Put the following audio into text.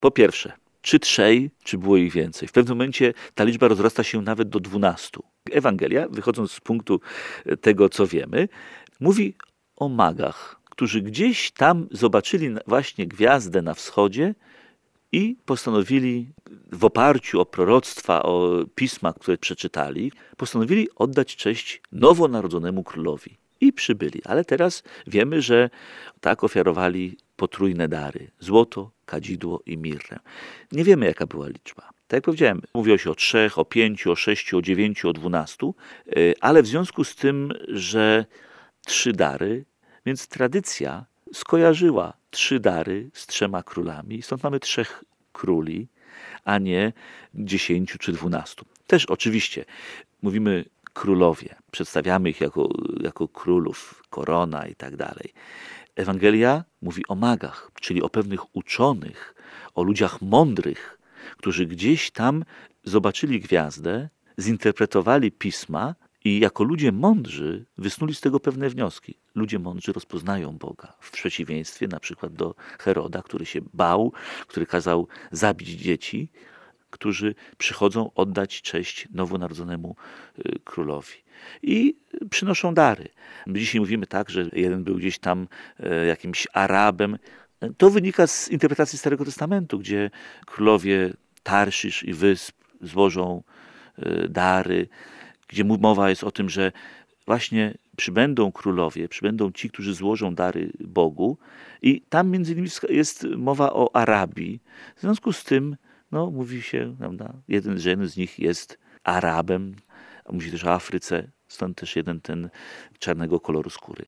Po pierwsze, czy trzej, czy było ich więcej? W pewnym momencie ta liczba rozrasta się nawet do 12. Ewangelia, wychodząc z punktu tego, co wiemy, mówi o magach, którzy gdzieś tam zobaczyli właśnie gwiazdę na wschodzie i postanowili w oparciu o proroctwa, o pisma, które przeczytali, postanowili oddać cześć nowonarodzonemu królowi. I przybyli. Ale teraz wiemy, że tak ofiarowali potrójne dary. Złoto, kadzidło i mirrę. Nie wiemy, jaka była liczba. Tak jak powiedziałem, mówiło się o 3, o 5, o 6, o 9, o 12, ale w związku z tym, że 3 dary, więc tradycja skojarzyła 3 dary z 3 królami. Stąd mamy 3 króli, a nie 10 czy 12. Też oczywiście mówimy królowie, przedstawiamy ich jako królów, korona i tak dalej. Ewangelia mówi o magach, czyli o pewnych uczonych, o ludziach mądrych, którzy gdzieś tam zobaczyli gwiazdę, zinterpretowali pisma i jako ludzie mądrzy wysnuli z tego pewne wnioski. Ludzie mądrzy rozpoznają Boga, w przeciwieństwie na przykład do Heroda, który się bał, który kazał zabić dzieci, którzy przychodzą oddać cześć nowonarodzonemu królowi. I przynoszą dary. My dzisiaj mówimy tak, że jeden był gdzieś tam jakimś Arabem. To wynika z interpretacji Starego Testamentu, gdzie królowie Tarszysz i wysp złożą dary, gdzie mowa jest o tym, że właśnie przybędą królowie, przybędą ci, którzy złożą dary Bogu i tam między innymi jest mowa o Arabii. W związku z tym mówi się, prawda, że jeden z nich jest Arabem, a mówi też o Afryce, stąd też jeden ten czarnego koloru skóry.